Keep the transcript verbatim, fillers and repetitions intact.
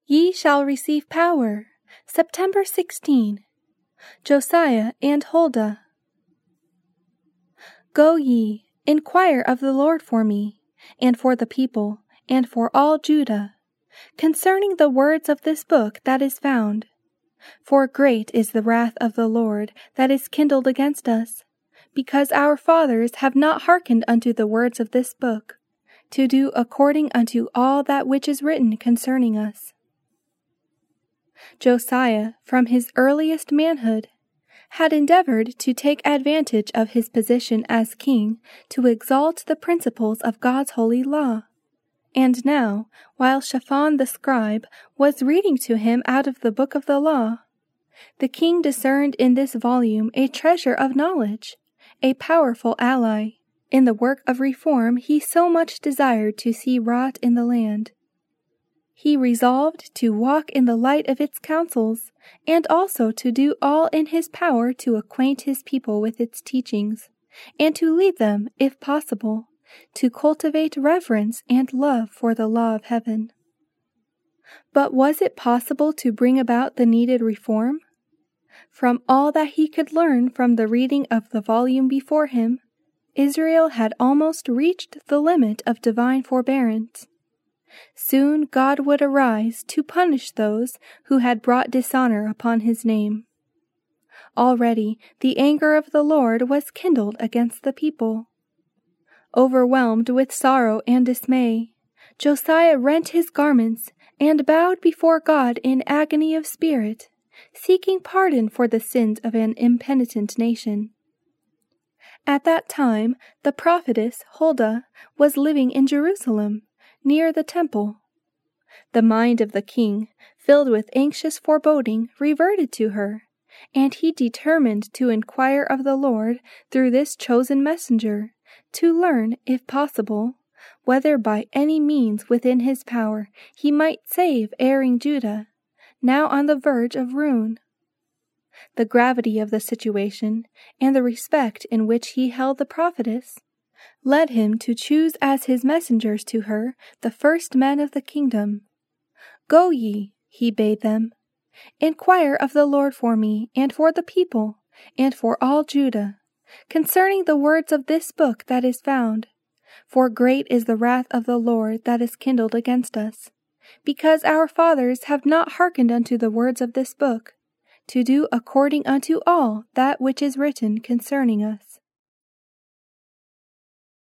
Ye shall receive power. September sixteenth. Josiah and Huldah. Go ye, inquire of the Lord for me, and for the people, and for all Judah, concerning the words of this book that is found. For great is the wrath of the Lord that is kindled against us, because our fathers have not hearkened unto the words of this book, to do according unto all that which is written concerning us. Josiah, from his earliest manhood, had endeavored to take advantage of his position as king to exalt the principles of God's holy law. And now, while Shaphan the scribe was reading to him out of the book of the law, the king discerned in this volume a treasure of knowledge, a powerful ally, in the work of reform he so much desired to see wrought in the land. He resolved to walk in the light of its counsels, and also to do all in his power to acquaint his people with its teachings, and to lead them, if possible, to cultivate reverence and love for the law of heaven. But was it possible to bring about the needed reform? From all that he could learn from the reading of the volume before him, Israel had almost reached the limit of divine forbearance. Soon God would arise to punish those who had brought dishonor upon his name. Already the anger of the Lord was kindled against the people. Overwhelmed with sorrow and dismay, Josiah rent his garments and bowed before God in agony of spirit, seeking pardon for the sins of an impenitent nation. At that time the prophetess Huldah was living in Jerusalem, near the temple. The mind of the king, filled with anxious foreboding, reverted to her, and he determined to inquire of the Lord through this chosen messenger, to learn, if possible, whether by any means within his power he might save erring Judah, now on the verge of ruin. The gravity of the situation, and the respect in which he held the prophetess, led him to choose as his messengers to her the first men of the kingdom. Go ye, he bade them, inquire of the Lord for me, and for the people, and for all Judah, concerning the words of this book that is found. For great is the wrath of the Lord that is kindled against us, because our fathers have not hearkened unto the words of this book, to do according unto all that which is written concerning us.